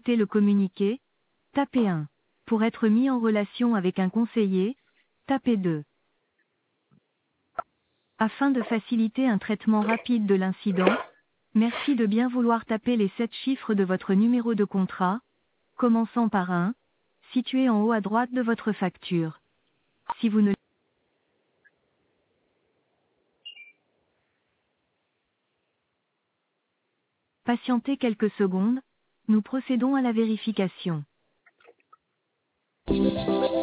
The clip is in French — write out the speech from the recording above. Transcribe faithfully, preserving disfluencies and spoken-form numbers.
écouter le communiqué, tapez un. Pour être mis en relation avec un conseiller, tapez deux. Afin de faciliter un traitement rapide de l'incident, merci de bien vouloir taper les sept chiffres de votre numéro de contrat, commençant par un, situé en haut à droite de votre facture. Si vous ne patientez quelques secondes, nous procédons à la vérification.